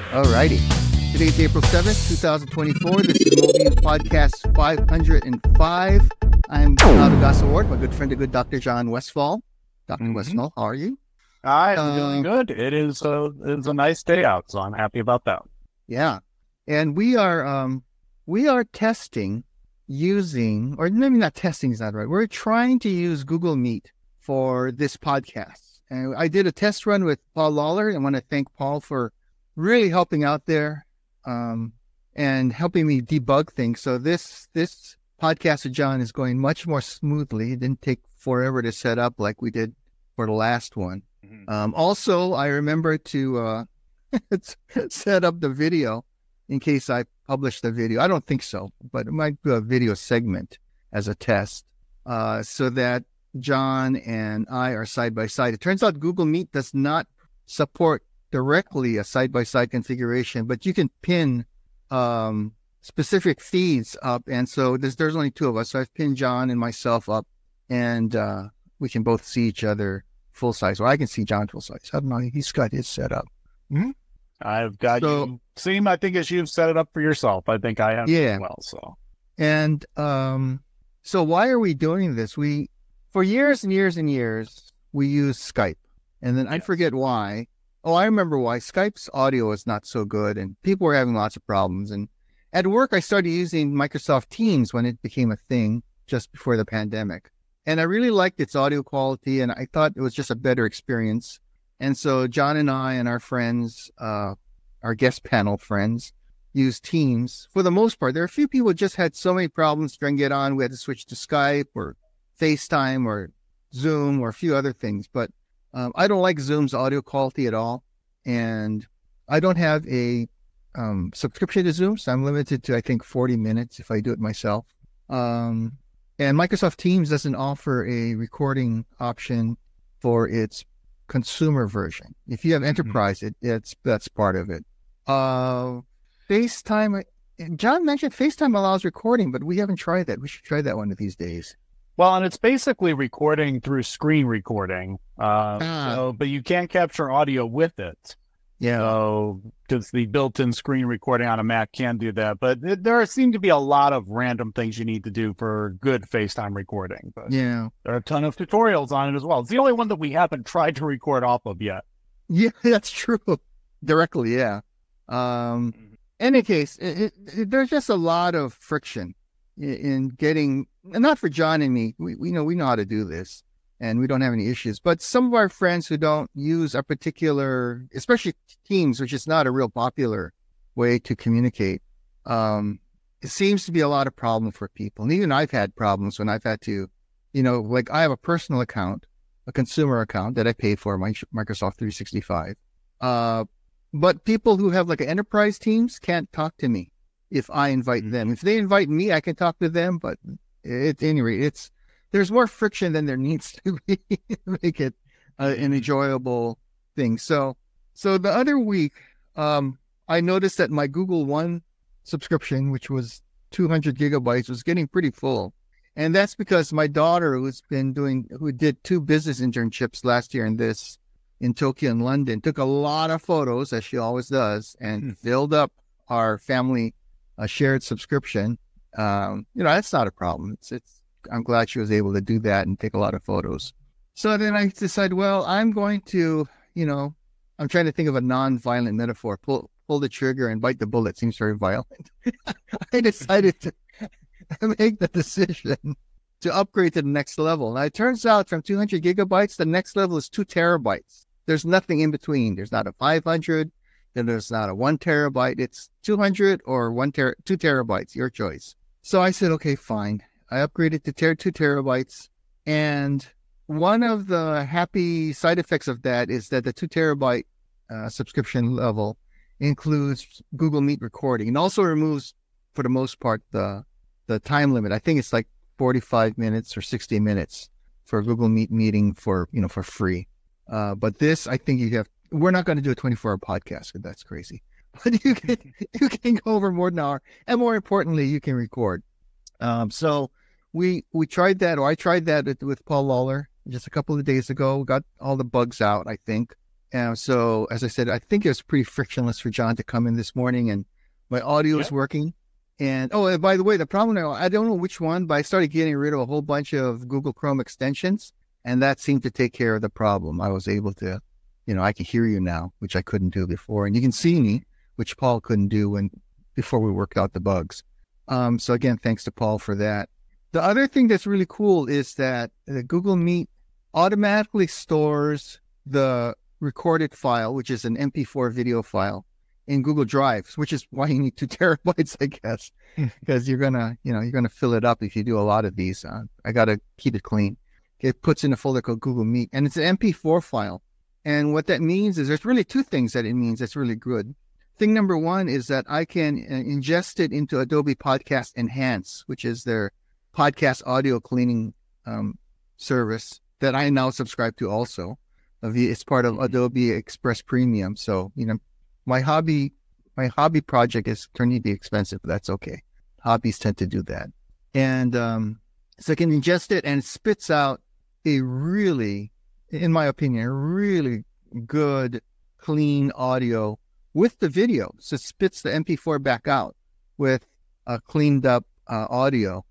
All righty. Today is April 7th, 2024. This is Mobius Podcast 505. I'm out of Goss Award, my good friend, the good Dr. John Westfall. Dr. Westfall, how are you? I'm doing good. It's a nice day out, so I'm happy about that. Yeah. And we are testing using, or maybe not testing is not right. We're trying to use Google Meet for this podcast. And I did a test run with Paul Lawler. I want to thank Paul for really helping out there and helping me debug things. So this podcast with John is going much more smoothly. It didn't take forever to set up like we did for the last one. Mm-hmm. Also, I remember to set up the video in case I publish the video. I don't think so, but it might be a video segment as a test so that John and I are side by side. It turns out Google Meet does not support directly a side-by-side configuration, but you can pin specific feeds up. And so there's only two of us. So I've pinned John and myself up, and we can both see each other full size. Or I can see John full size. I don't know. He's got his set up. Mm-hmm. I've got you. Same, I think, as you've set it up for yourself. I think I have as well. So, and so why are we doing this? For years and years and years, we use Skype. And then I forget why. Oh, I remember why. Skype's audio is not so good, and people were having lots of problems. And at work, I started using Microsoft Teams when it became a thing just before the pandemic. And I really liked its audio quality, and I thought it was just a better experience. And so John and I and our friends, our guest panel friends, used Teams. For the most part, there are a few people who just had so many problems trying to get on. We had to switch to Skype or FaceTime or Zoom or a few other things. But I don't like Zoom's audio quality at all. And I don't have a subscription to Zoom, so I'm limited to, I think, 40 minutes if I do it myself. And Microsoft Teams doesn't offer a recording option for its consumer version. If you have enterprise, that's part of it. FaceTime, John mentioned FaceTime allows recording, but we haven't tried that. We should try that one of these days. Well, and it's basically recording through screen recording, but you can't capture audio with it. Yeah. So, because the built-in screen recording on a Mac can do that, but there seem to be a lot of random things you need to do for good FaceTime recording. But there are a ton of tutorials on it as well. It's the only one that we haven't tried to record off of yet. Yeah, that's true. Directly, yeah. Any case, there's just a lot of friction in getting, not for John and me, we know how to do this and we don't have any issues, but some of our friends who don't use a particular, especially Teams, which is not a real popular way to communicate, it seems to be a lot of problem for people. And even I've had problems when I've had to, like I have a personal account, a consumer account that I pay for, my Microsoft 365. But people who have like an enterprise Teams can't talk to me if I invite them. If they invite me, I can talk to them, but at any rate, there's more friction than there needs to be to make it an enjoyable thing. So the other week, I noticed that my Google One subscription, which was 200 gigabytes, was getting pretty full. And that's because my daughter, who did 2 business internships last year in Tokyo and London, took a lot of photos, as she always does, and filled up our family shared subscription. That's not a problem. I'm glad she was able to do that and take a lot of photos. So then I decided, well, I'm going to, I'm trying to think of a non-violent metaphor. Pull the trigger and bite the bullet seems very violent. I decided to make the decision to upgrade to the next level. Now, it turns out from 200 gigabytes, the next level is 2 terabytes. There's nothing in between. There's not a 500, then there's not a 1 terabyte. It's 200 or 2 terabytes, your choice. So I said, okay, fine. I upgraded to 2 terabytes. And one of the happy side effects of that is that the 2 terabyte subscription level includes Google Meet recording and also removes, for the most part, the time limit. I think it's like 45 minutes or 60 minutes for a Google Meet meeting for free. But this, I think we're not going to do a 24-hour podcast because that's crazy. But you can go over more than an hour. And more importantly, you can record. So we tried that, or I tried that with Paul Lawler just a couple of days ago. Got all the bugs out, I think. So as I said, I think it was pretty frictionless for John to come in this morning, and my audio is working. And by the way, the problem now, I don't know which one, but I started getting rid of a whole bunch of Google Chrome extensions, and that seemed to take care of the problem. I was able to, I can hear you now, which I couldn't do before, and you can see me, which Paul couldn't do before we worked out the bugs. So again, thanks to Paul for that. The other thing that's really cool is that the Google Meet automatically stores the recorded file, which is an MP4 video file, in Google Drive, which is why you need 2 terabytes, I guess, because you're gonna fill it up if you do a lot of these. I gotta keep it clean. It puts in a folder called Google Meet, and it's an MP4 file. And what that means is there's really 2 things that it means that's really good. Thing number 1 is that I can ingest it into Adobe Podcast Enhance, which is their podcast audio cleaning service that I now subscribe to also. It's part of Adobe Express Premium. So, my hobby project is turning to be expensive, but that's okay. Hobbies tend to do that. And so I can ingest it, and it spits out a really, in my opinion, a really good, clean audio with the video. So it spits the MP4 back out with a cleaned up audio.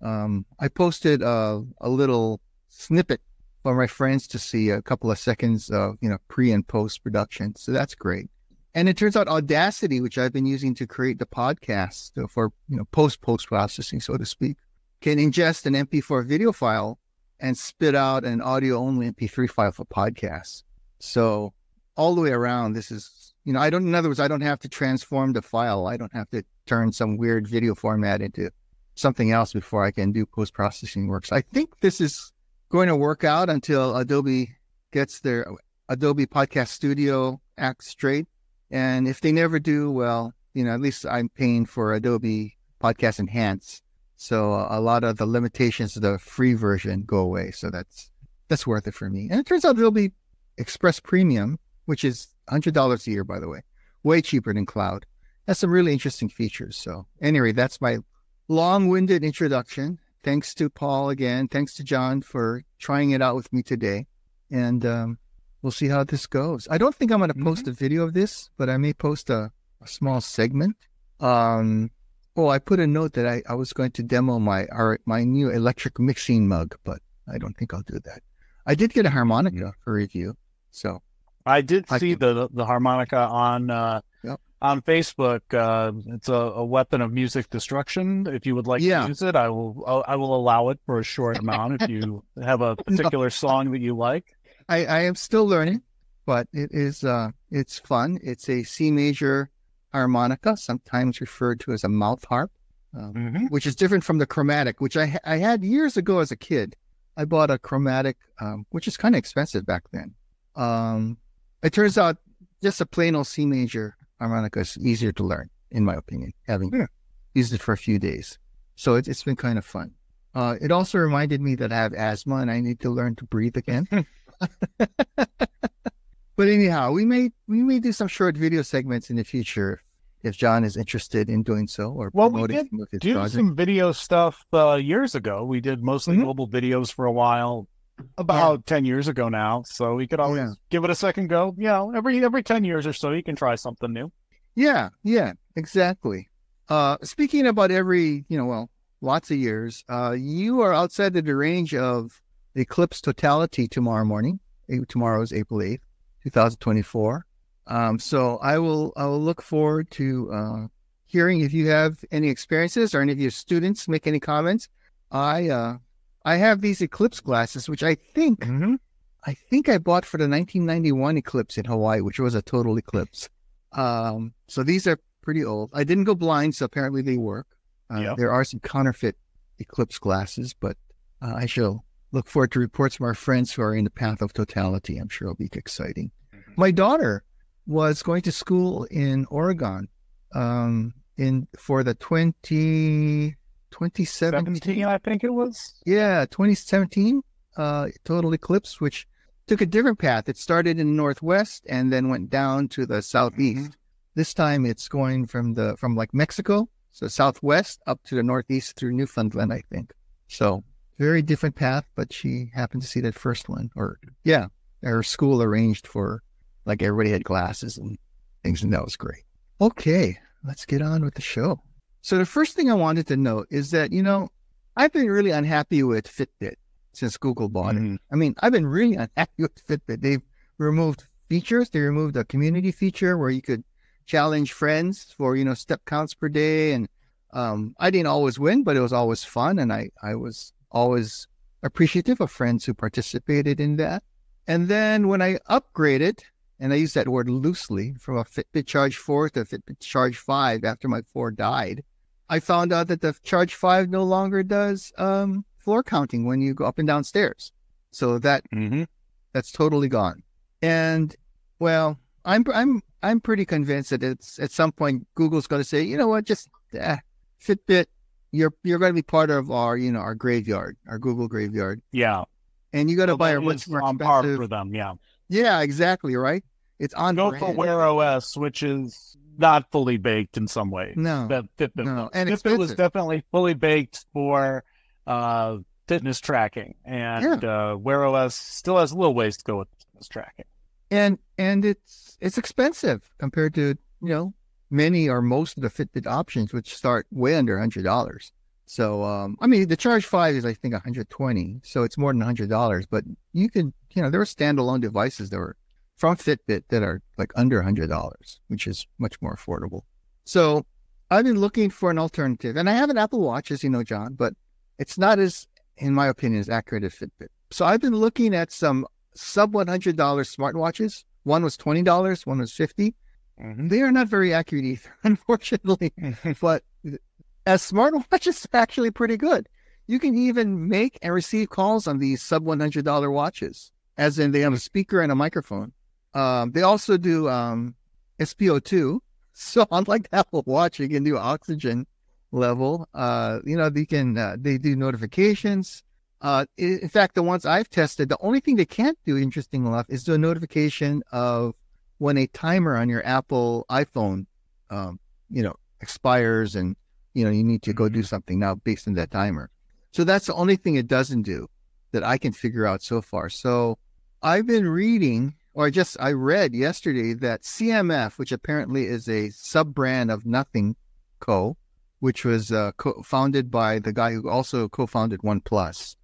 I posted a little snippet for my friends to see, a couple of seconds of, pre and post production. So that's great. And it turns out Audacity, which I've been using to create the podcast for, post processing, so to speak, can ingest an MP4 video file and spit out an audio only MP3 file for podcasts. So all the way around, this is, in other words, I don't have to transform the file. I don't have to turn some weird video format into something else before I can do post processing work. So I think this is going to work out until Adobe gets their Adobe Podcast Studio act straight. And if they never do, well, at least I'm paying for Adobe Podcast Enhance. So a lot of the limitations of the free version go away. So that's worth it for me. And it turns out Adobe Express Premium, which is $100 a year, by the way, way cheaper than Cloud, has some really interesting features. So anyway, that's my long-winded introduction. Thanks to Paul again. Thanks to John for trying it out with me today. And we'll see how this goes. I don't think I'm going to post a video of this, but I may post a small segment. I put a note that I was going to demo my new electric mixing mug, but I don't think I'll do that. I did get a harmonica for review. So I did see the harmonica on Facebook. It's a weapon of music destruction. If you would like to use it, I will allow it for a short amount if you have a particular song that you like. I am still learning, but it is it's fun. It's a C major harmonica, sometimes referred to as a mouth harp, which is different from the chromatic, which I had years ago as a kid. I bought a chromatic, which is kind of expensive back then. It turns out just a plain old C major harmonica is easier to learn, in my opinion, having used it for a few days. So it's been kind of fun. It also reminded me that I have asthma and I need to learn to breathe again. But anyhow, we may do some short video segments in the future if John is interested in doing so, or promoting some of his project. Some video stuff years ago. We did mostly mobile videos for a while, about 10 years ago now. So we could always give it a second go. Every 10 years or so, you can try something new. Yeah, exactly. Speaking about every, lots of years, you are outside of the range of eclipse totality tomorrow morning. Tomorrow is April 8th, 2024. So I will look forward to hearing if you have any experiences or any of your students make any comments. I have these eclipse glasses, which I think I bought for the 1991 eclipse in Hawaii, which was a total eclipse. So these are pretty old. I didn't go blind, so apparently they work. There are some counterfeit eclipse glasses, but I shall look forward to reports from our friends who are in the path of totality. I'm sure it'll be exciting. My daughter was going to school in Oregon for the 2017, I think it was. Yeah, 2017 total eclipse, which took a different path. It started in the northwest and then went down to the southeast. This time it's going from like Mexico, so southwest, up to the northeast through Newfoundland, I think. So very different path, but she happened to see that first one. Her school arranged for like everybody had glasses and things, and that was great. Okay, let's get on with the show. So the first thing I wanted to note is that, I've been really unhappy with Fitbit since Google bought it. I mean, I've been really unhappy with Fitbit. They've removed features. They removed a community feature where you could challenge friends for, step counts per day. And I didn't always win, but it was always fun. And I was always appreciative of friends who participated in that. And then when I upgraded, and I use that word loosely, from a Fitbit Charge 4 to a Fitbit Charge 5 after my 4 died, I found out that the Charge 5 no longer does floor counting when you go up and down stairs. So that's totally gone. And well, I'm pretty convinced that it's at some point Google's going to say, you know what, just Fitbit, you're going to be part of our our graveyard, our Google graveyard. Yeah. And you got to buy a much more expensive par for them. Yeah. Yeah, exactly. Right. It's on go for Wear OS, which is not fully baked in some ways. No, that Fitbit. No, and Fitbit was definitely fully baked for fitness tracking, and Wear OS still has a little ways to go with fitness tracking. And it's expensive compared to many or most of the Fitbit options, which start way under $100. So I mean, the Charge 5 is I think $120, so it's more than $100. But you can there are standalone devices that are from Fitbit that are like under $100, which is much more affordable. So I've been looking for an alternative, and I have an Apple Watch, as you know, John, but it's not as, in my opinion, as accurate as Fitbit. So I've been looking at some sub $100 smartwatches. One was $20, one was $50. They are not very accurate either, unfortunately. But as smartwatches, are actually pretty good. You can even make and receive calls on these sub $100 watches, as in they have a speaker and a microphone. They also do SpO2. So unlike the Apple Watch, you can do oxygen level. They do notifications. In fact, the ones I've tested, the only thing they can't do, interesting enough, is do a notification of when a timer on your Apple iPhone, expires, and you need to go do something now based on that timer. So that's the only thing it doesn't do that I can figure out so far. So I've been reading, I read yesterday that CMF, which apparently is a sub-brand of Nothing Co., which was founded by the guy who also co-founded OnePlus.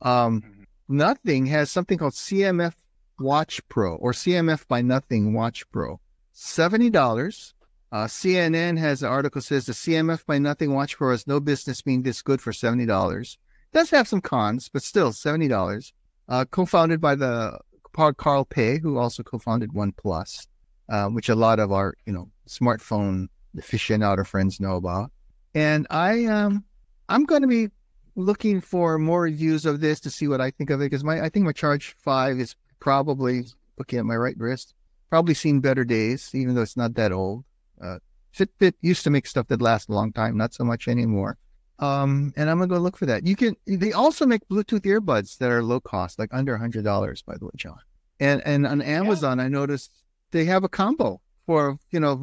Nothing has something called CMF Watch Pro, or CMF by Nothing Watch Pro. $70. CNN has an article that says the CMF by Nothing Watch Pro has no business being this good for $70. Does have some cons, but still $70. Co-founded by the Carl Pei, who also co-founded OnePlus, which a lot of our smartphone aficionado friends know about. And I'm going to be looking for more reviews of this to see what I think of it, because I think my Charge 5 is probably, looking at my right wrist, probably seen better days, even though it's not that old. Fitbit used to make stuff that lasts a long time, not so much anymore. And I'm gonna go look for that. They also make Bluetooth earbuds that are low cost, like under $100, by the way, John. And on Amazon, I noticed they have a combo for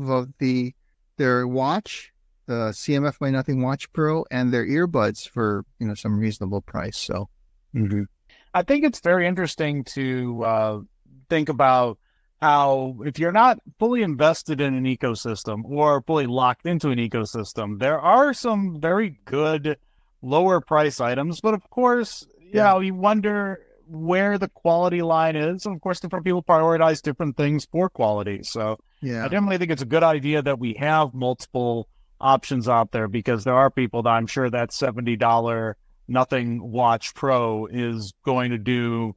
their watch, the CMF by Nothing Watch Pro, and their earbuds for some reasonable price. So, I think it's very interesting to think about how, if you're not fully invested in an ecosystem or fully locked into an ecosystem, there are some very good lower price items. But of course, you wonder where the quality line is. And of course, different people prioritize different things for quality. So I definitely think it's a good idea that we have multiple options out there, because there are people that I'm sure that $70 Nothing Watch Pro is going to do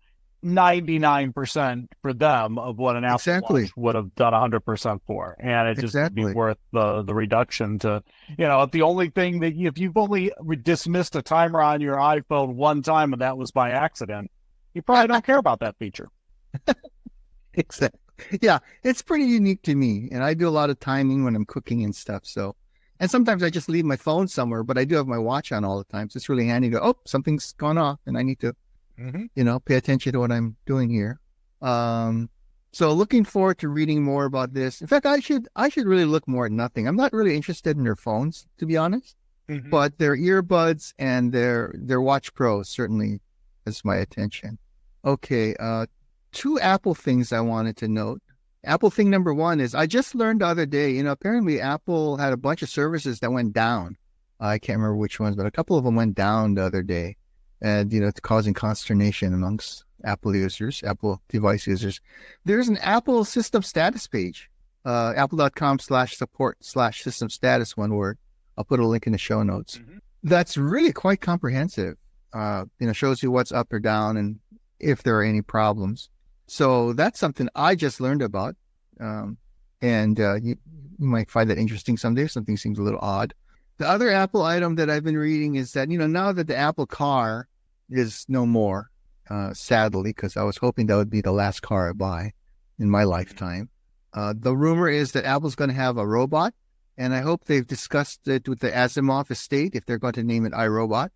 99% for them of what an Apple Watch would have done 100% for, and it just would be worth the reduction to, if the only thing that if you've only dismissed a timer on your iPhone one time and that was by accident, you probably don't care about that feature. Exactly. Yeah, it's pretty unique to me, and I do a lot of timing when I'm cooking and stuff. So, and sometimes I just leave my phone somewhere, but I do have my watch on all the time, so it's really handy to something's gone off, and I need to pay attention to what I'm doing here. So looking forward to reading more about this. In fact, I should really look more at Nothing. I'm not really interested in their phones, to be honest, but their earbuds and their Watch Pro certainly has my attention. Okay, two Apple things I wanted to note. Apple thing number one is I just learned the other day, apparently Apple had a bunch of services that went down. I can't remember which ones, but a couple of them went down the other day. And, it's causing consternation amongst Apple users, Apple device users. There's an Apple system status page, apple.com/support/system status, one word. I'll put a link in the show notes. Mm-hmm. That's really quite comprehensive. Shows you what's up or down and if there are any problems. So that's something I just learned about. You might find that interesting someday. Something seems a little odd. The other Apple item that I've been reading is that, now that the Apple car is no more, sadly, because I was hoping that would be the last car I buy in my lifetime. The rumor is that Apple's going to have a robot, and I hope they've discussed it with the Asimov estate if they're going to name it iRobot.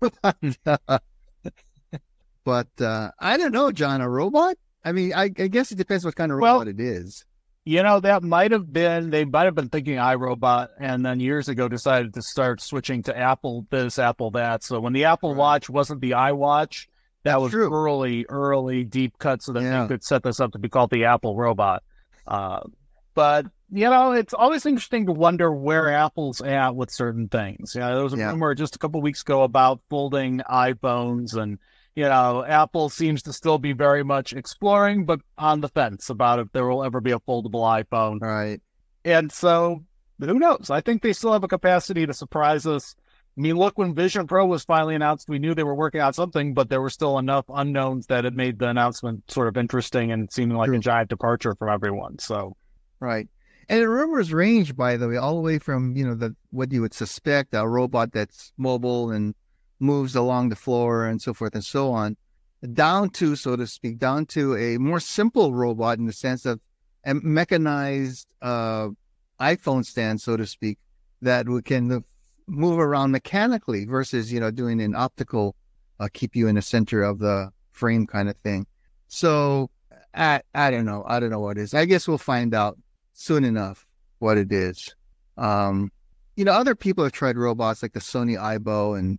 But I don't know, John, a robot? I mean, I guess it depends what kind of robot it is. That might have been, they might have been thinking iRobot, and then years ago decided to start switching to Apple this, Apple that. So when the Apple Watch wasn't the iWatch, that was early deep cut so that they could set this up to be called the Apple Robot. But, it's always interesting to wonder where Apple's at with certain things. There was a rumor just a couple of weeks ago about folding iPhones, and Apple seems to still be very much exploring, but on the fence about if there will ever be a foldable iPhone. Right. And so, who knows? I think they still have a capacity to surprise us. I mean, look, when Vision Pro was finally announced, we knew they were working on something, but there were still enough unknowns that it made the announcement sort of interesting and seeming like a giant departure from everyone. So, right. And the rumors range, by the way, all the way from, what you would suspect, a robot that's mobile and moves along the floor and so forth and so on, down to, so to speak, a more simple robot in the sense of a mechanized iPhone stand, so to speak, that we can move around mechanically versus, doing an optical, keep you in the center of the frame kind of thing. So I don't know. I don't know what it is. I guess we'll find out soon enough what it is. Other people have tried robots like the Sony Aibo and,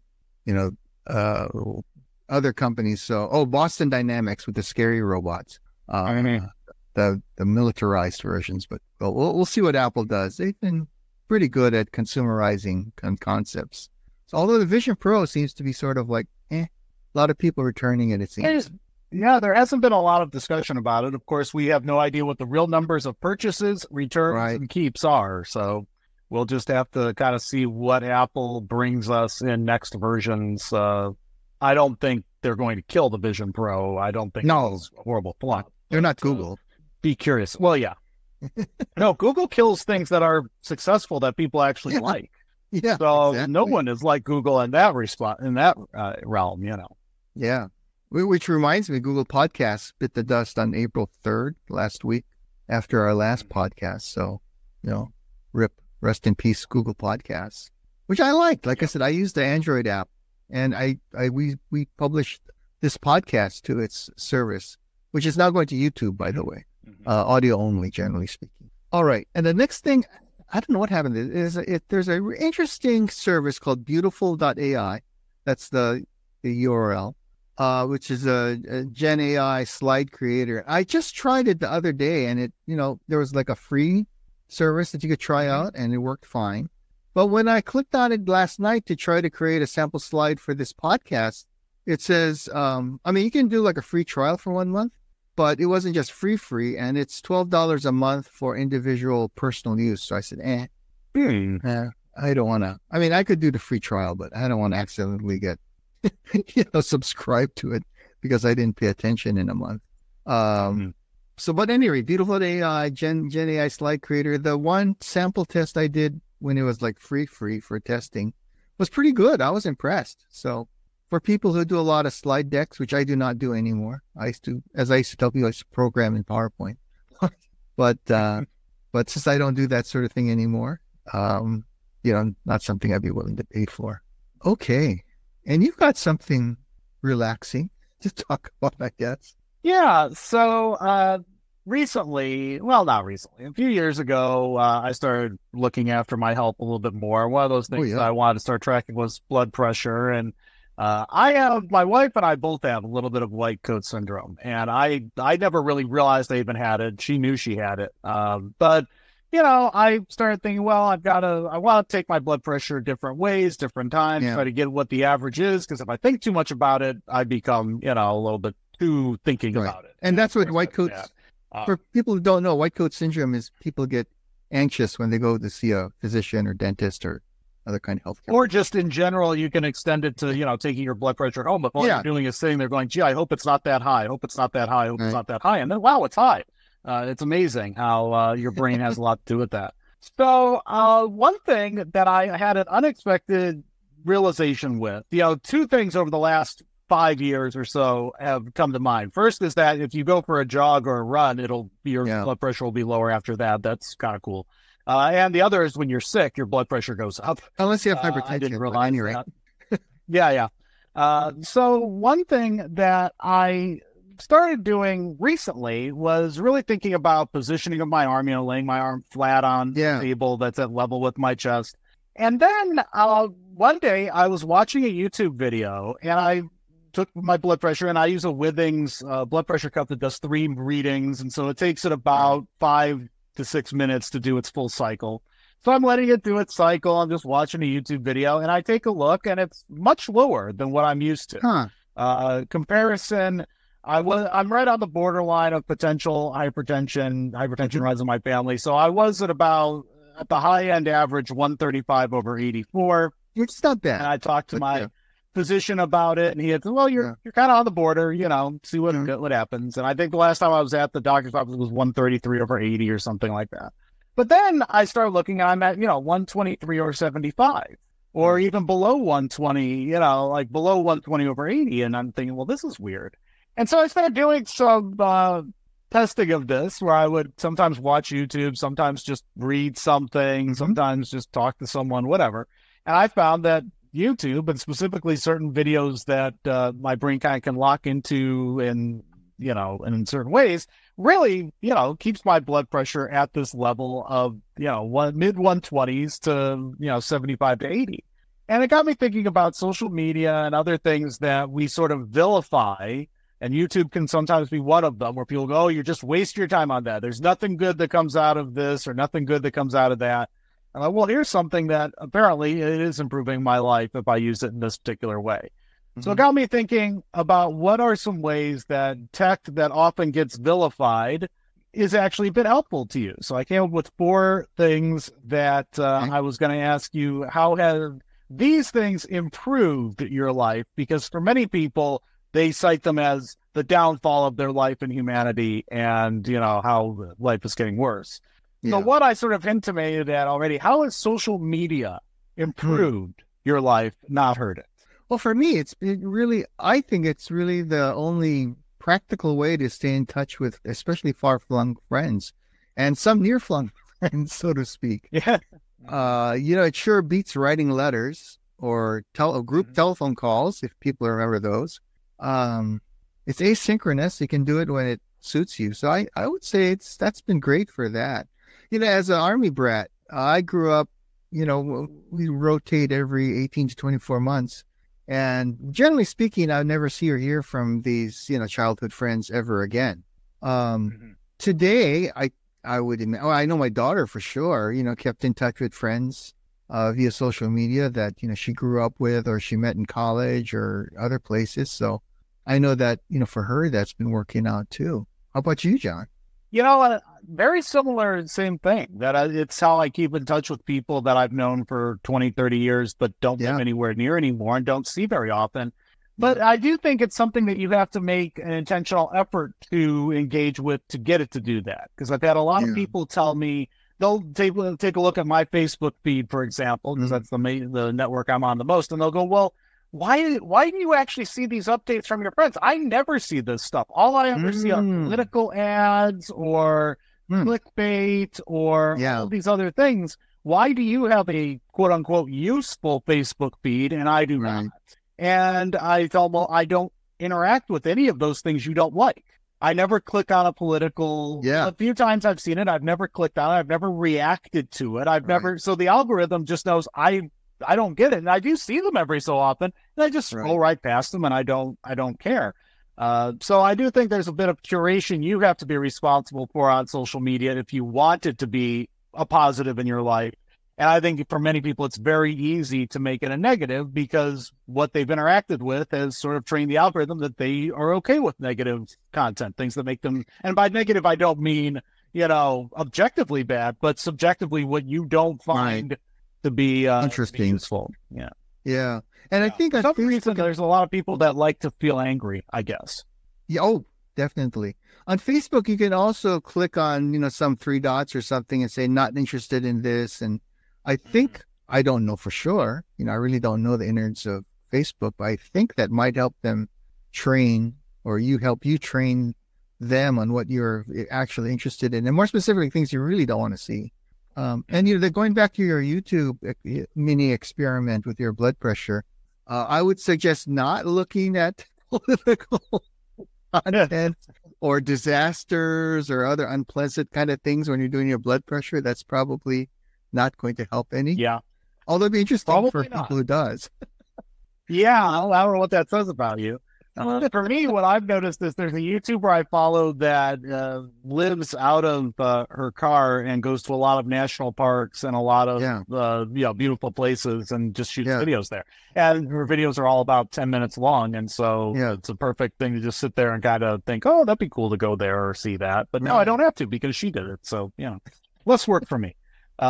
other companies. So, Boston Dynamics with the scary robots, the militarized versions. But we'll see what Apple does. They've been pretty good at consumerizing concepts. So, although the Vision Pro seems to be sort of like, a lot of people returning it. It seems. There hasn't been a lot of discussion about it. Of course, we have no idea what the real numbers of purchases, returns, and keeps are. So. We'll just have to kind of see what Apple brings us in next versions. I don't think they're going to kill the Vision Pro. I don't think it's a horrible plot. They're not Google. Be curious. Well, yeah. No, Google kills things that are successful that people actually like. Yeah. So no one is like Google in that realm, Yeah. Which reminds me, Google Podcasts bit the dust on April 3rd last week after our last podcast. So, rip. Rest in peace, Google Podcasts, which I liked. Like I said, I used the Android app, and we published this podcast to its service, which is now going to YouTube, by the way, audio only, generally speaking. All right, and the next thing, I don't know what happened. There's an interesting service called Beautiful.ai. That's the URL, which is a Gen AI slide creator. I just tried it the other day, and it, there was like a free service that you could try out, and it worked fine. But when I clicked on it last night to try to create a sample slide for this podcast, it says, you can do like a free trial for 1 month, but it wasn't just free, and it's $12 a month for individual personal use. So I said, I don't want to. I could do the free trial, but I don't want to accidentally get, subscribed to it because I didn't pay attention in a month. So, but anyway, Beautiful.ai, Gen AI slide creator. The one sample test I did when it was like free for testing was pretty good. I was impressed. So for people who do a lot of slide decks, which I do not do anymore, as I used to tell people, I used to program in PowerPoint. but since I don't do that sort of thing anymore, not something I'd be willing to pay for. Okay. And you've got something relaxing to talk about, I guess. Yeah, so not recently, a few years ago, I started looking after my health a little bit more. One of those things that I wanted to start tracking was blood pressure. And My wife and I both have a little bit of white coat syndrome, and I never really realized I even had it. She knew she had it. But, I started thinking, well, I want to take my blood pressure different ways, different times, try to get what the average is. Because if I think too much about it, I become, a little bit too thinking about it. And that's what white coats, for people who don't know, white coat syndrome is people get anxious when they go to see a physician or dentist or other kind of healthcare. Or just in general, you can extend it to, taking your blood pressure at home. If all you're doing is sitting there going, gee, I hope it's not that high. I hope it's not that high. I hope it's not that high. And then, wow, it's high. It's amazing how your brain has a lot to do with that. So one thing that I had an unexpected realization with, two things over the last 5 years or so have come to mind. First is that if you go for a jog or a run, your blood pressure will be lower after that. That's kind of cool. And the other is when you're sick, your blood pressure goes up. Unless you have hypertension. I didn't realize that. Yeah. So one thing that I started doing recently was really thinking about positioning of my arm, laying my arm flat on the table that's at level with my chest. And then one day I was watching a YouTube video and I took my blood pressure and I use a Withings blood pressure cuff that does 3 readings. And so it takes it about 5 to 6 minutes to do its full cycle. So I'm letting it do its cycle. I'm just watching a YouTube video and I take a look and it's much lower than what I'm used to. Comparison, I'm right on the borderline of potential hypertension. Hypertension runs in my family. So I was at the high end average 135/84. It's not bad. And I talked to my physician about it, and he had said, well, you're kind of on the border, see what happens. And I think the last time I was at the doctor's office was 133/80 or something like that. But then I started looking, I'm at, 123/75 or even below 120, like below 120/80. And I'm thinking, well, this is weird. And so I started doing some testing of this where I would sometimes watch YouTube, sometimes just read something, sometimes just talk to someone, whatever. And I found that YouTube, and specifically certain videos that my brain kind of can lock into in certain ways, really, keeps my blood pressure at this level of, mid 120s to, 75 to 80. And it got me thinking about social media and other things that we sort of vilify. And YouTube can sometimes be one of them where people go, oh, you're just wasting your time on that. There's nothing good that comes out of this or nothing good that comes out of that. And well, here's something that apparently it is improving my life if I use it in this particular way. So it got me thinking about what are some ways that tech that often gets vilified is actually been helpful to you. So I came up with 4 things that I was going to ask you. How have these things improved your life? Because for many people, they cite them as the downfall of their life and humanity and, how life is getting worse. So what I sort of intimated at already, how has social media improved your life, not hurt it? Well, for me, I think it's really the only practical way to stay in touch with, especially far-flung friends and some near-flung friends, so to speak. Yeah. It sure beats writing letters or group telephone calls, if people remember those. It's asynchronous. You can do it when it suits you. So I would say that's been great for that. As an Army brat, I grew up, we rotate every 18 to 24 months. And generally speaking, I would never see or hear from these, childhood friends ever again. Today, I would admit, I know my daughter for sure, kept in touch with friends via social media that, she grew up with or she met in college or other places. So I know that, for her, that's been working out too. How about you, John? Very similar, same thing. That it's how I keep in touch with people that I've known for 20, 30 years, but don't live anywhere near anymore and don't see very often. But I do think it's something that you have to make an intentional effort to engage with to get it to do that. Because I've had a lot of people tell me, they'll take a look at my Facebook feed, for example, because that's the network I'm on the most, and they'll go, well, why do you actually see these updates from your friends? I never see this stuff. All I ever see are political ads or clickbait or all these other things. Why do you have a quote unquote useful Facebook feed and I do not? And I thought, well, I don't interact with any of those things you don't like. I never click on a political. A few times I've seen it. I've never clicked on it. I've never reacted to it. I've never. So the algorithm just knows I I don't get it. And I do see them every so often, and I just scroll right past them, and I don't care. So I do think there's a bit of curation you have to be responsible for on social media if you want it to be a positive in your life. And I think for many people, it's very easy to make it a negative because what they've interacted with has sort of trained the algorithm that they are okay with negative content, things that make them, and by negative, I don't mean, objectively bad, but subjectively what you don't find to be interesting, to be useful. Yeah. Yeah. And I think for some reason, there's a lot of people that like to feel angry, I guess. Yeah, oh, definitely. On Facebook, you can also click on, some 3 dots or something and say, not interested in this. And I think, I don't know for sure, I really don't know the innards of Facebook, but I think that might help them train, or help you train them on what you're actually interested in. And more specifically, things you really don't want to see. And, they're going back to your YouTube mini experiment with your blood pressure. I would suggest not looking at political content or disasters or other unpleasant kind of things when you're doing your blood pressure. That's probably not going to help any. Yeah. Although it'd be interesting for people who does. Yeah. I don't know what that says about you. For me, what I've noticed is there's a YouTuber I follow that lives out of her car and goes to a lot of national parks and a lot of beautiful places and just shoots videos there. And her videos are all about 10 minutes long. And so it's a perfect thing to just sit there and kind of think, oh, that'd be cool to go there or see that. But no, I don't have to because she did it. So, less work for me.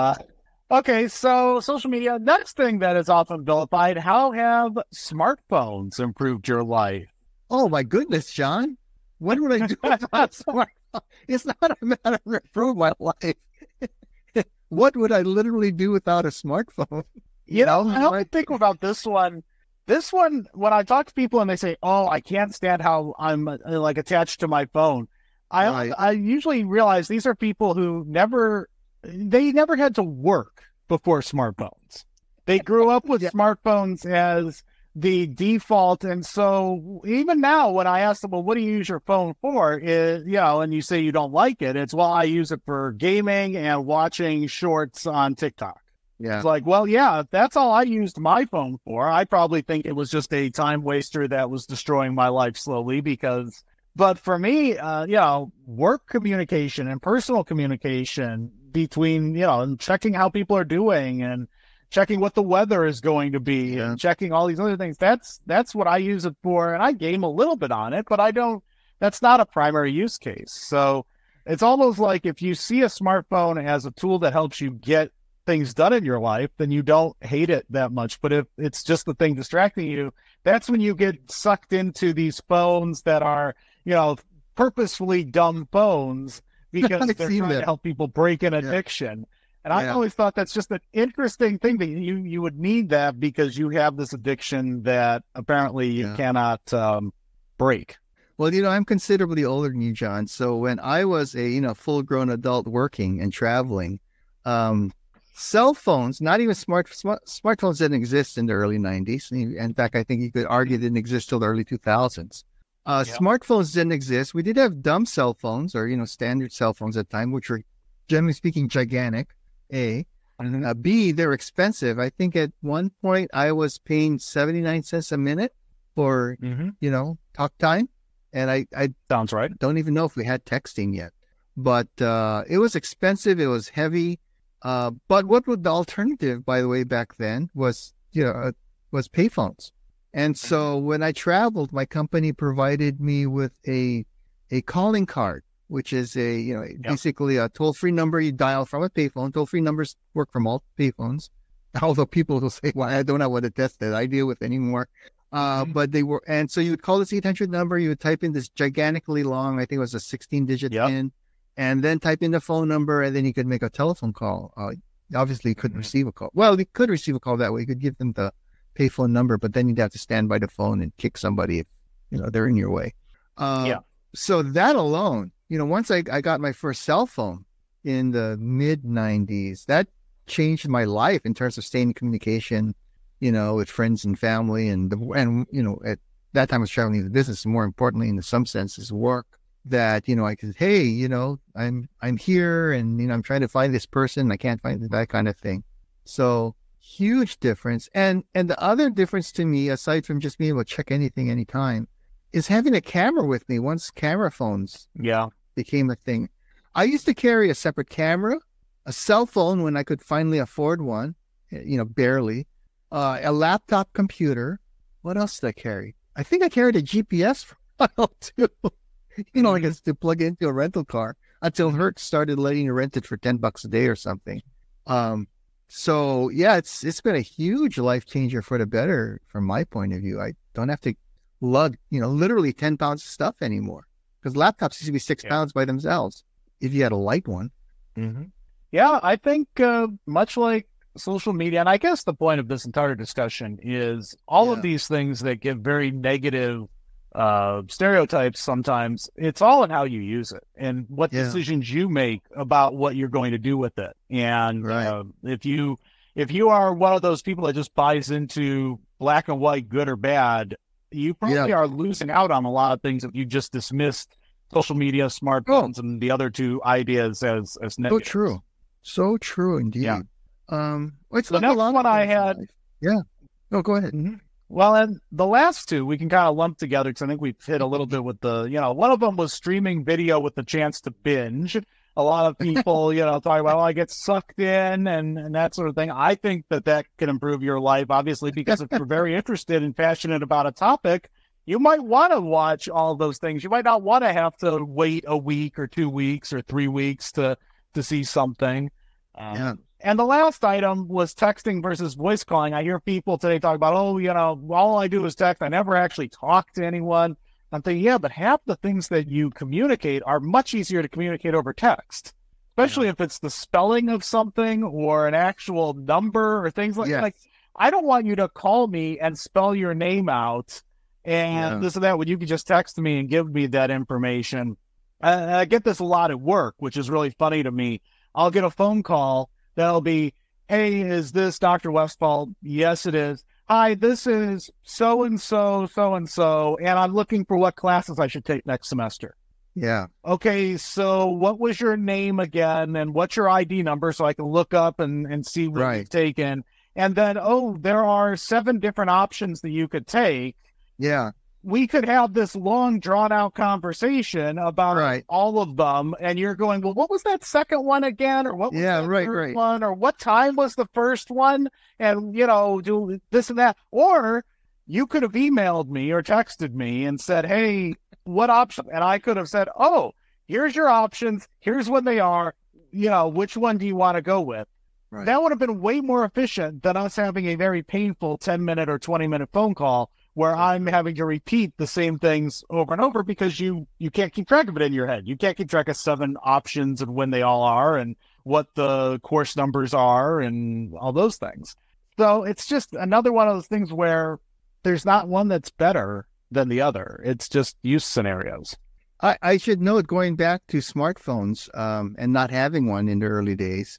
Okay, so social media. Next thing that is often vilified, how have smartphones improved your life? Oh, my goodness, John. What would I do without smartphone? It's not a matter of improving my life. What would I literally do without a smartphone? I don't think about this one. This one, when I talk to people and they say, oh, I can't stand how I'm attached to my phone, I usually realize these are people who never had to work before smartphones. They grew up with smartphones as the default. And so even now, when I ask them, well, what do you use your phone for? And you say you don't like it. It's, well, I use it for gaming and watching shorts on TikTok. Yeah. It's like, well, yeah, that's all I used my phone for. I probably think it was just a time waster that was destroying my life slowly but for me, work communication and personal communication between, and checking how people are doing and checking what the weather is going to be and checking all these other things. That's what I use it for. And I game a little bit on it, but that's not a primary use case. So it's almost like if you see a smartphone as a tool that helps you get things done in your life, then you don't hate it that much. But if it's just the thing distracting you, that's when you get sucked into these phones that are, purposefully dumb phones because they're trying to help people break an addiction. And I always thought that's just an interesting thing that you would need that because you have this addiction that apparently you cannot break. Well, I'm considerably older than you, John. So when I was a, full-grown adult working and traveling, cell phones, not even smartphones didn't exist in the early 90s. In fact, I think you could argue they didn't exist till the early 2000s. Smartphones didn't exist. We did have dumb cell phones or, standard cell phones at the time, which were generally speaking gigantic. A. B, they're expensive. I think at one point I was paying 79 cents a minute for, talk time. And I sounds right. Don't even know if we had texting yet, but it was expensive. It was heavy. But what would the alternative, by the way, back then was payphones. And so when I traveled, my company provided me with a calling card, which is basically a toll-free number you dial from a payphone. Toll-free numbers work from all payphones. Although people will say, well, I don't know what to test that I deal with anymore. But they were, and so you would call this 800 number, you would type in this gigantically long, I think it was a 16-digit PIN, and then type in the phone number, and then you could make a telephone call. Obviously, you couldn't receive a call. Well, you could receive a call that way. You could give them the payphone number, but then you'd have to stand by the phone and kick somebody if, they're in your way. So that alone, once I got my first cell phone in the mid-90s, that changed my life in terms of staying in communication, with friends and family. And at that time I was traveling in the business, and more importantly, in some senses, work, that, I could, hey, I'm here and, I'm trying to find this person. I can't find it, that kind of thing. So huge difference. And the other difference to me, aside from just being able to check anything anytime, is having a camera with me once camera phones became a thing. I used to carry a separate camera, a cell phone when I could finally afford one, barely, a laptop computer. What else did I carry? I think I carried a GPS for a while too. Like it's to plug into a rental car until Hertz started letting you rent it for $10 a day or something. So yeah, it's been a huge life changer for the better from my point of view. I don't have to lug, literally 10 pounds of stuff anymore, because laptops used to be 6 pounds by themselves if you had a light one. Mm-hmm. Yeah, I think much like social media, and I guess the point of this entire discussion is all of these things that give very negative stereotypes sometimes, it's all in how you use it and what decisions you make about what you're going to do with it. And if you are one of those people that just buys into black and white, good or bad, you probably are losing out on a lot of things if you just dismissed social media, smartphones, and the other two ideas as negative. So true indeed. Yeah. It's the next one I had. Yeah. No, go ahead. Mm-hmm. Well, and the last two we can kind of lump together because I think we've hit a little bit with the, one of them was streaming video with the chance to binge. A lot of people, talk about, I get sucked in and that sort of thing. I think that can improve your life, obviously, because if you're very interested and passionate about a topic, you might want to watch all those things. You might not want to have to wait a week or 2 weeks or 3 weeks to see something. And the last item was texting versus voice calling. I hear people today talk about, all I do is text. I never actually talk to anyone. I'm thinking, but half the things that you communicate are much easier to communicate over text, especially if it's the spelling of something or an actual number or things like that. Like, I don't want you to call me and spell your name out and this and that when you can just text me and give me that information. I get this a lot at work, which is really funny to me. I'll get a phone call that'll be, hey, is this Dr. Westphal? Yes, it is. Hi, this is so-and-so, so-and-so, and I'm looking for what classes I should take next semester. Yeah. Okay, so what was your name again, and what's your ID number so I can look up and see what you've taken? And then, there are 7 different options that you could take. Yeah. We could have this long, drawn-out conversation about all of them, and you're going, well, what was that second one again? Or what was that third one? Or what time was the first one? And, do this and that. Or you could have emailed me or texted me and said, hey, what option? And I could have said, here's your options. Here's what they are. Which one do you want to go with? Right. That would have been way more efficient than us having a very painful 10-minute or 20-minute phone call where I'm having to repeat the same things over and over because you can't keep track of it in your head. You can't keep track of 7 options and when they all are and what the course numbers are and all those things. So it's just another one of those things where there's not one that's better than the other. It's just use scenarios. I should note, going back to smartphones and not having one in the early days,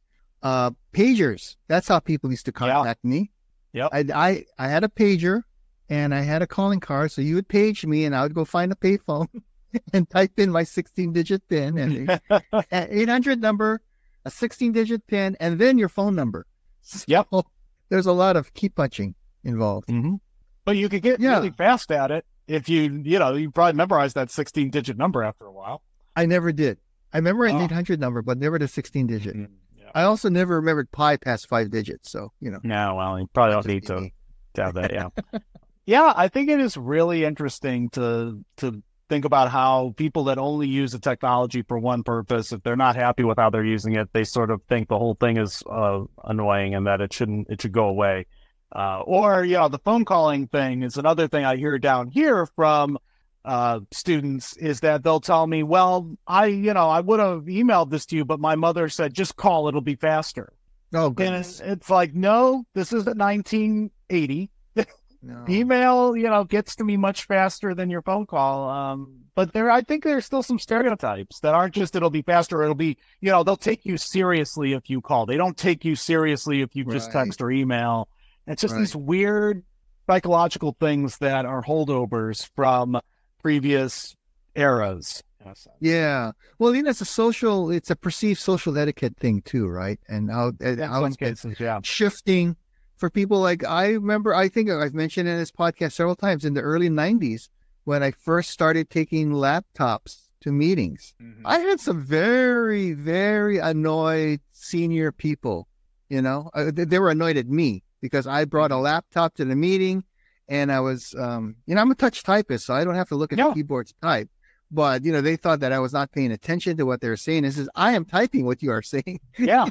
pagers. That's how people used to contact me. Yep. I had a pager. And I had a calling card, so you would page me, and I would go find a payphone and type in my 16-digit PIN and 800 number, a 16-digit PIN, and then your phone number. So there's a lot of key punching involved. Mm-hmm. But you could get really fast at it if you probably memorized that 16-digit number after a while. I never did. I memorized 800 number, but never the 16-digit. Yeah. I also never remembered pi past 5 digits, so, No, well, you probably don't need to have that, Yeah, I think it is really interesting to think about how people that only use the technology for one purpose, if they're not happy with how they're using it, they sort of think the whole thing is annoying and that it should go away. Or the phone calling thing is another thing I hear down here from students is that they'll tell me, well, I would have emailed this to you, but my mother said, just call, it'll be faster. Oh, goodness. And it's like, no, this is 1980. No. Email, gets to me much faster than your phone call. But I think there's still some stereotypes that aren't just it'll be faster. It'll be, they'll take you seriously if you call. They don't take you seriously if you just text or email. It's just these weird psychological things that are holdovers from previous eras. Yeah. Well, it's a perceived social etiquette thing too, right? And how in some cases, shifting for people like, I remember, I think I've mentioned in this podcast several times, in the early 90s, when I first started taking laptops to meetings, I had some very, very annoyed senior people, they were annoyed at me because I brought a laptop to the meeting, and I was, I'm a touch typist, so I don't have to look at the keyboards type. But, they thought that I was not paying attention to what they were saying. This is, I am typing what you are saying. Yeah.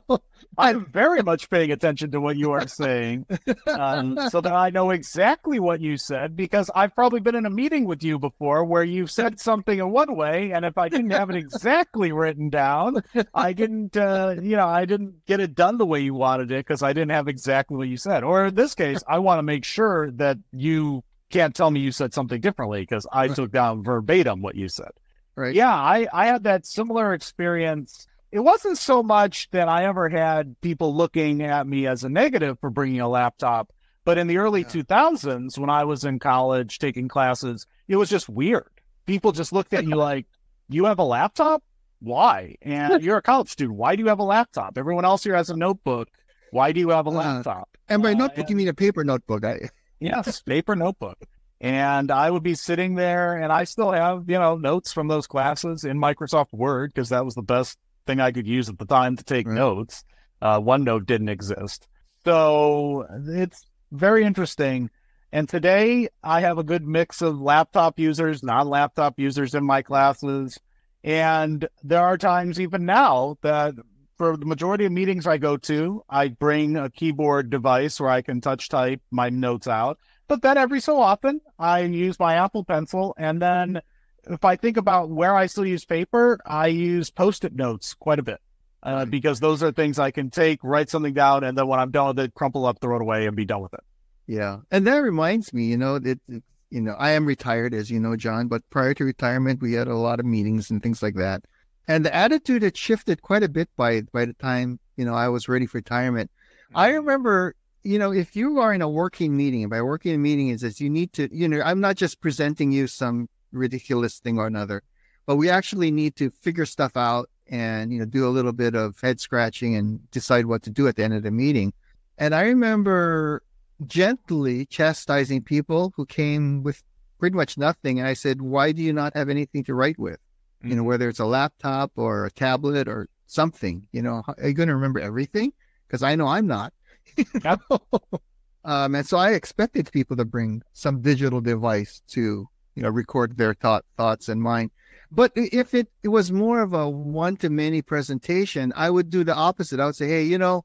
I'm very much paying attention to what you are saying, so that I know exactly what you said, because I've probably been in a meeting with you before where you've said something in one way, and if I didn't have it exactly written down, I didn't, I didn't get it done the way you wanted it because I didn't have exactly what you said. Or in this case, I want to make sure that you can't tell me you said something differently because I took down verbatim what you said. Right. Yeah, I had that similar experience. It wasn't so much that I ever had people looking at me as a negative for bringing a laptop, but in the early 2000s, when I was in college taking classes, it was just weird. People just looked at you like, you have a laptop? Why? And you're a college student. Why do you have a laptop? Everyone else here has a notebook. Why do you have a laptop? And by notebook, you mean a paper notebook. Yes, paper notebook. And I would be sitting there, and I still have, notes from those classes in Microsoft Word, because that was the best thing I could use at the time to take notes. OneNote didn't exist. So it's very interesting. And today I have a good mix of laptop users, non-laptop users in my classes. And there are times even now that for the majority of meetings I go to, I bring a keyboard device where I can touch type my notes out. But then every so often, I use my Apple Pencil. And then if I think about where I still use paper, I use Post-it notes quite a bit because those are things I can take, write something down, and then when I'm done with it, crumple up, throw it away, and be done with it. Yeah. And that reminds me, I am retired, as you know, John, but prior to retirement, we had a lot of meetings and things like that. And the attitude had shifted quite a bit by the time, I was ready for retirement. I remember, if you are in a working meeting, and by working meeting is that you need to, I'm not just presenting you some ridiculous thing or another, but we actually need to figure stuff out and, do a little bit of head scratching and decide what to do at the end of the meeting. And I remember gently chastising people who came with pretty much nothing. And I said, why do you not have anything to write with? Whether it's a laptop or a tablet or something, are you going to remember everything? Because I know I'm not. And so I expected people to bring some digital device to, record their thoughts and mine. But if it was more of a one-to-many presentation, I would do the opposite. I would say, hey,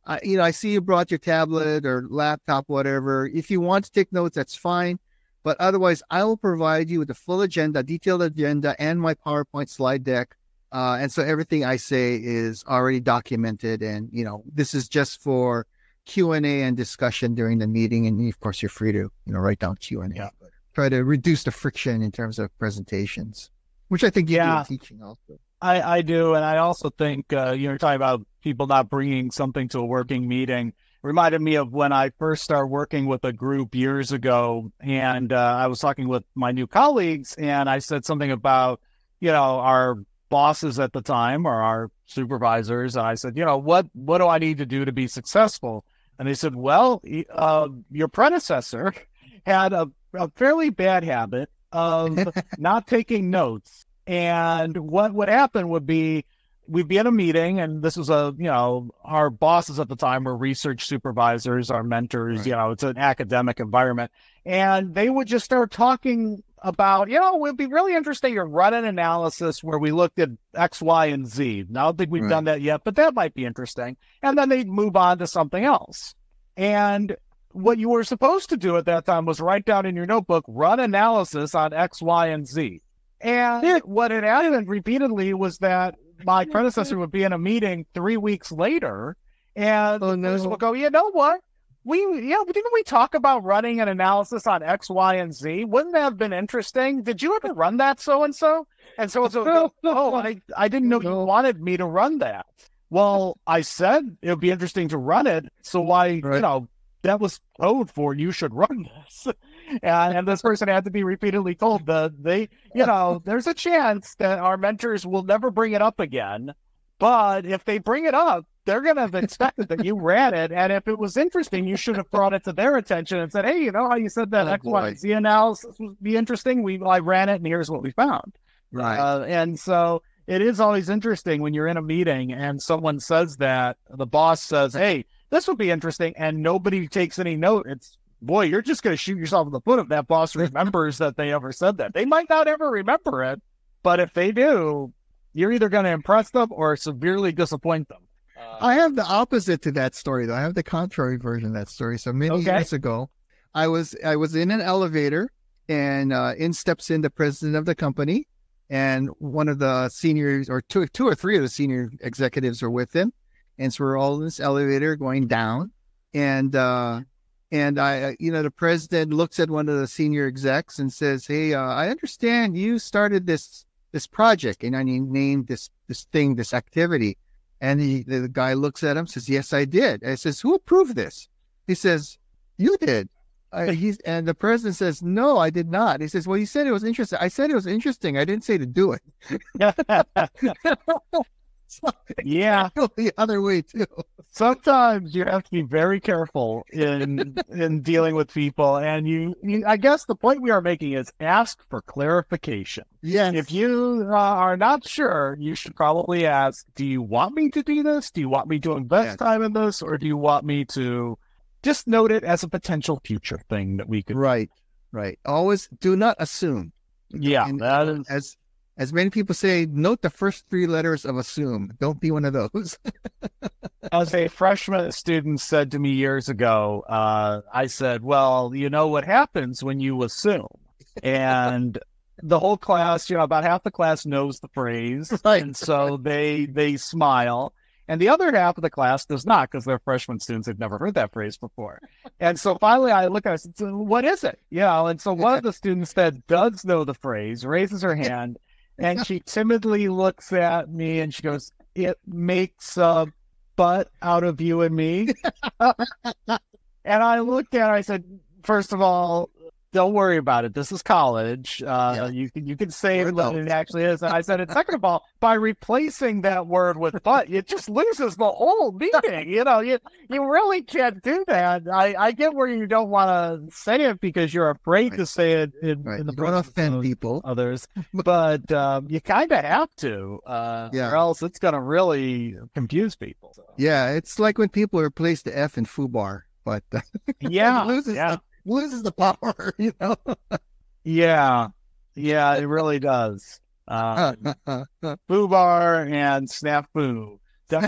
I see you brought your tablet or laptop, whatever. If you want to take notes, that's fine. But otherwise, I will provide you with the full agenda, detailed agenda, and my PowerPoint slide deck. And so everything I say is already documented. And, this is just for Q&A and discussion during the meeting. And of course, you're free to, write down Q&A. Yeah. Try to reduce the friction in terms of presentations, which I think you do in teaching also. I do. And I also think, you're talking about people not bringing something to a working meeting. Reminded me of when I first started working with a group years ago, and I was talking with my new colleagues, and I said something about, our bosses at the time or our supervisors. And I said, what do I need to do to be successful? And they said, well, your predecessor had a fairly bad habit of not taking notes. And what would happen would be, we'd be in a meeting, and this was our bosses at the time were research supervisors, our mentors, right. It's an academic environment. And they would just start talking about, it would be really interesting to run an analysis where we looked at X, Y, and Z. Now, I don't think we've done that yet, but that might be interesting. And then they'd move on to something else. And what you were supposed to do at that time was write down in your notebook, run analysis on X, Y, and Z. And what had happened repeatedly was that my predecessor would be in a meeting 3 weeks later, and the person would go, you know what? Didn't we talk about running an analysis on X, Y, and Z? Wouldn't that have been interesting? Did you ever run that so-and-so? And so, I didn't know you wanted me to run that. Well, I said it would be interesting to run it, so why, that was code for you should run this. And this person had to be repeatedly told that there's a chance that our mentors will never bring it up again. But if they bring it up, they're going to have expected that you ran it. And if it was interesting, you should have brought it to their attention and said, hey, you know how you said that X, Y, and Z analysis would be interesting? I ran it and here's what we found. Right. And so it is always interesting when you're in a meeting and someone says that, the boss says, hey, this would be interesting, and nobody takes any note. It's, boy, you're just going to shoot yourself in the foot if that boss remembers that they ever said that. They might not ever remember it, but if they do, you're either going to impress them or severely disappoint them. I have the opposite to that story, though. I have the contrary version of that story. So many years ago, I was in an elevator, and in steps in the president of the company, and one of the seniors, or two or three of the senior executives, were with him. And so we're all in this elevator going down, and I, the president looks at one of the senior execs and says, "Hey, I understand you started this project," and I named this activity. And the guy looks at him, says, "Yes, I did." And I says, "Who approved this?" He says, "You did." And the president says, "No, I did not." He says, "Well, you said it was interesting." I said it was interesting. I didn't say to do it. So, yeah, the other way too. Sometimes you have to be very careful in dealing with people, and you I guess the point we are making is ask for clarification. Yes. If you are not sure, you should probably ask, do you want me to do this? Do you want me to invest time in this? Or do you want me to just note it as a potential future thing that we could... Right. Always do not assume. Yeah. And that is... As many people say, note the first three letters of assume. Don't be one of those. As a freshman student said to me years ago, I said, well, you know what happens when you assume. And the whole class, about half the class knows the phrase. Right. And so they smile. And the other half of the class does not, because they're freshman students. They've never heard that phrase before. And so finally I look at it and say, what is it? And so one of the students that does know the phrase raises her hand. And she timidly looks at me and she goes, "It makes a butt out of you and me." And I looked at her, I said, first of all, don't worry about it. This is college. You can say what it actually is. And I said, and second of all, by replacing that word with "but," it just loses the whole meaning. You really can't do that. I get where you don't want to say it because you're afraid to say it in the presence of offend people, others. But you kind of have to, or else it's going to really confuse people. So. Yeah, it's like when people replace the F in FUBAR, but loses the power, Yeah, it really does. FUBAR and Snafu.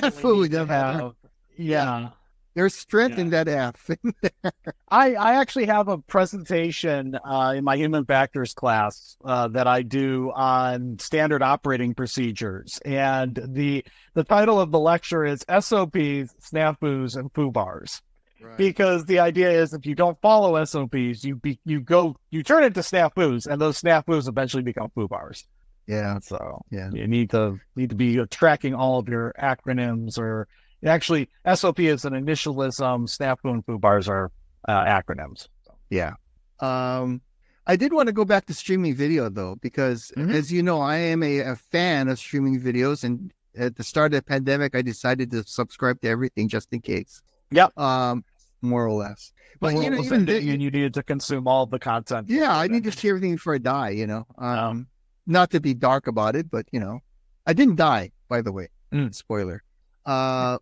There's strength in that F. I actually have a presentation in my human factors class that I do on standard operating procedures, and the title of the lecture is SOPs, Snafus, and FUBARs. Right. Because the idea is if you don't follow SOPs, you turn into snafus, and those snafus eventually become FUBARs. Yeah. So you need to be tracking all of your acronyms, or actually SOP is an initialism, snafu and FUBARs are acronyms. So. Yeah. I did want to go back to streaming video though, because as you know, I am a fan of streaming videos, and at the start of the pandemic, I decided to subscribe to everything just in case. Yep. More or less. But even you needed to consume all of the content. Yeah, I need to see everything before I die, Not to be dark about it, but I didn't die, by the way. Spoiler. But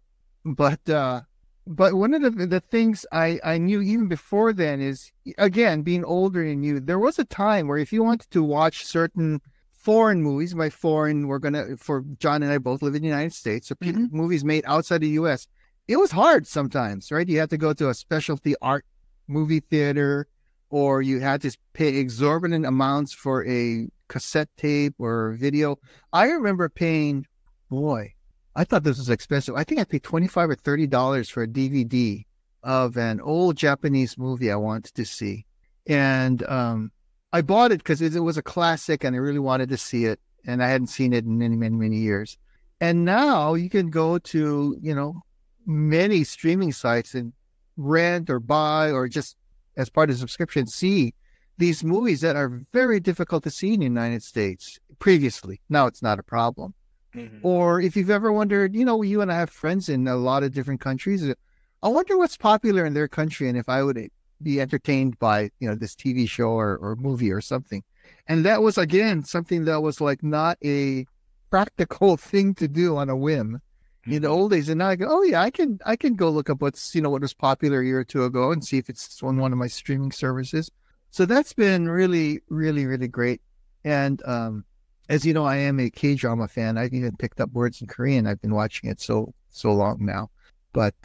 one of the things I knew even before then is, again, being older than you, there was a time where if you wanted to watch certain foreign movies, for John and I both live in the United States, so movies made outside the U.S., it was hard sometimes, right? You had to go to a specialty art movie theater, or you had to pay exorbitant amounts for a cassette tape or video. I remember paying, I thought this was expensive. I think I paid $25 or $30 for a DVD of an old Japanese movie I wanted to see. And I bought it because it was a classic and I really wanted to see it. And I hadn't seen it in many, many, many years. And now you can go to, many streaming sites and rent or buy, or just as part of the subscription, see these movies that are very difficult to see in the United States previously. Now it's not a problem. Or if you've ever wondered, you and I have friends in a lot of different countries. I wonder what's popular in their country and if I would be entertained by, this TV show or movie or something. And that was, again, something that was like not a practical thing to do on a whim in the old days. And now I go, oh yeah, I can go look up what was popular a year or two ago and see if it's on one of my streaming services. So that's been really, really, really great. And as you know, I am a K-drama fan. I've even picked up words in Korean. I've been watching it so long now. But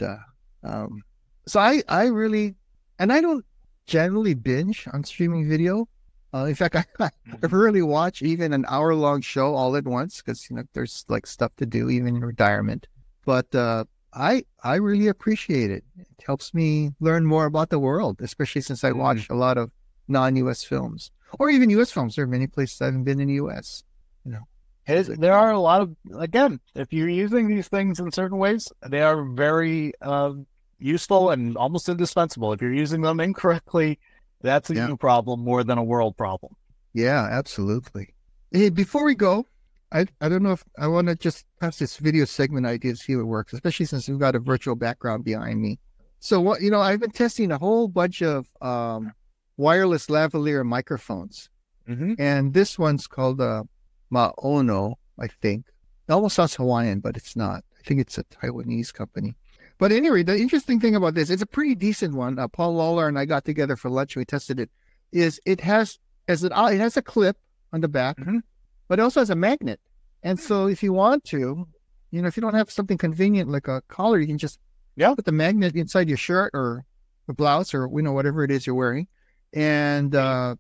so I really, and I don't generally binge on streaming video. In fact, I rarely watch even an hour-long show all at once because there's like stuff to do even in retirement. But I really appreciate it. It helps me learn more about the world, especially since I watch a lot of non-U.S. films or even U.S. films. There are many places I haven't been in the U.S. There are a lot of, again, if you're using these things in certain ways, they are very useful and almost indispensable. If you're using them incorrectly, that's a you problem more than a world problem. Yeah, absolutely. Hey, before we go, I don't know if I want to just pass this video segment idea to see how it works, especially since we've got a virtual background behind me. So what, I've been testing a whole bunch of wireless lavalier microphones. And this one's called Maono, I think. It almost sounds Hawaiian, but it's not. I think it's a Taiwanese company. But anyway, the interesting thing about this, it's a pretty decent one. Paul Lawler and I got together for lunch. We tested it. It has a clip on the back, but it also has a magnet. And so if you want to, if you don't have something convenient like a collar, you can just put the magnet inside your shirt or the blouse or whatever it is you're wearing. And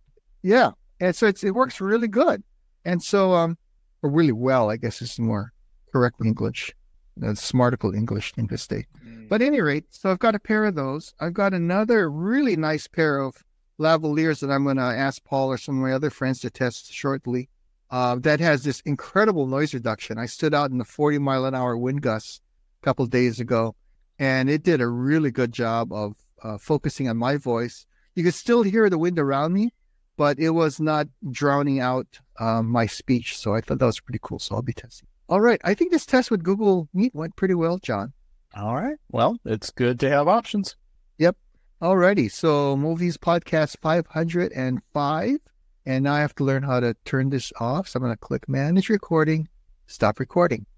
and so it works really good. And so, or really well, I guess is more correct English, smarticle English thing to state. But at any rate, so I've got a pair of those. I've got another really nice pair of lavaliers that I'm going to ask Paul or some of my other friends to test shortly. That has this incredible noise reduction. I stood out in the 40-mile-an-hour wind gusts a couple of days ago, and it did a really good job of focusing on my voice. You could still hear the wind around me, but it was not drowning out my speech. So I thought that was pretty cool. So I'll be testing. All right. I think this test with Google Meet went pretty well, John. All right. Well, it's good to have options. Yep. All righty. So Movies Podcast 505. And now I have to learn how to turn this off. So I'm going to click Manage Recording, Stop Recording.